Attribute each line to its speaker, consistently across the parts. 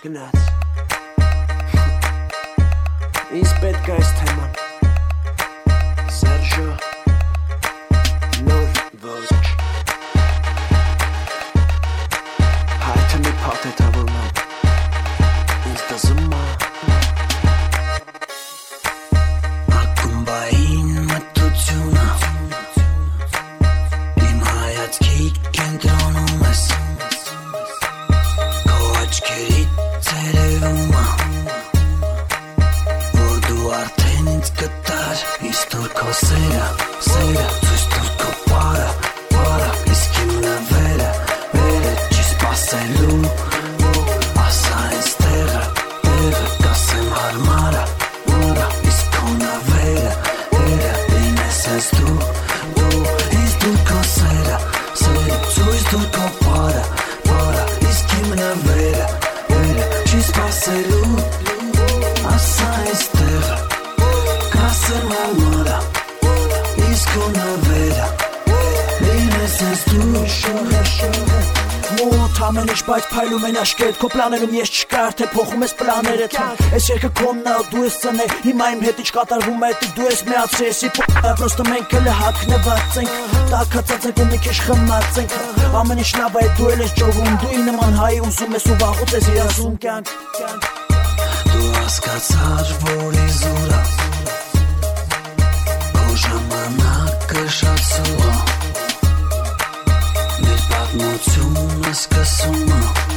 Speaker 1: Գնաց Ինձ պետք է այս թեման Սերժո Նոր ոզջ Հայթը մի պատ է թավորման Ինձ դզում է
Speaker 2: Ակումբային մտությունը Իմ հայացքի կենտրոնում ես Քո աչքերի ցերևում Որ դու արդեն ինձ գտար Իսկ դուր քո սերը Ցույց տուր քո պարը Իսկ իմ նվերը չի սպասելու Ասա ինձ տեղը Կասեմ հարմարը Իսկ քո նվերը լինես ես դու Ինձ դուր քո սերը Ցույց տուր քո պարը Իսկ իմ նվերը չի սպասելու Ասա ինձ տեղը Կասեմ հարմարը Իսկ քո նվերը լինես ես դու
Speaker 1: Մոտ ամեն ինչ բայց փայլում են աշկերտ Քո պլաներում ես չկար թե փոխում ես պլաներդ Այս երկը կոնն է դու ես ծնե Հիմա իմ հետ ինչ կատարվում է դու ես միացրի Եսի պրոստը մենք էլ հակնված ենք Տակացած ենք ու մի քիչ խմած ենք Ամեն ինչ լավ է դու էլ ես ճողում Դու ի նման հայ ուզում ես ու վաղուց ես իրազում կյանք
Speaker 2: Դու հասկացար որ իզուրա Քո ժամանակը շացում Մեր պատմությունը սկսում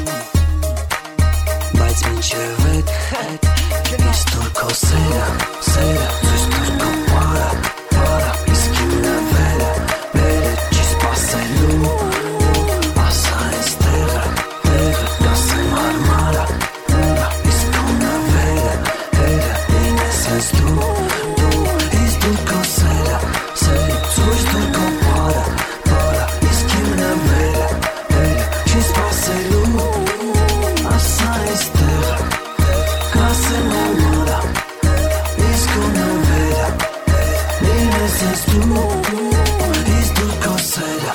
Speaker 2: Բայց մինչև էդ Ինձ դուր քո սերը Ցույց տուր քո պարը Իսկ իմ նվերը չի սպասելու Ասա ինձ տեղը Կասեմ հարմարը Իսկ քո նվերը լինես ես դու Ինձ դուր քո սերը Ցույց տուր քո պարը Իսկ իմ նվերը չի սպասելու Ասա ինձ տեղը Կասեմ հարմարը Իսկ քո նվերը լինես ես դու Ինձ դուր քո սերը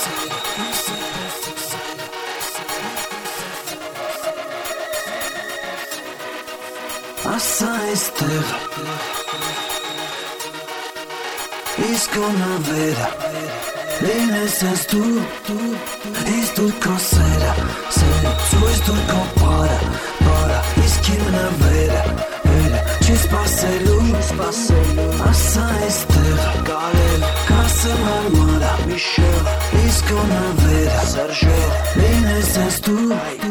Speaker 2: Ասա ինձ տեղը Իսկ քո նվերը լինես ես դու Ինձ դուր քո սերը Ցույց տուր քո պարը Իսկ իմ նվերը չի սպասելու Ասա ինձ տեղը Կասեմ հարմարը Իսկ քո նվերը լինես ես դու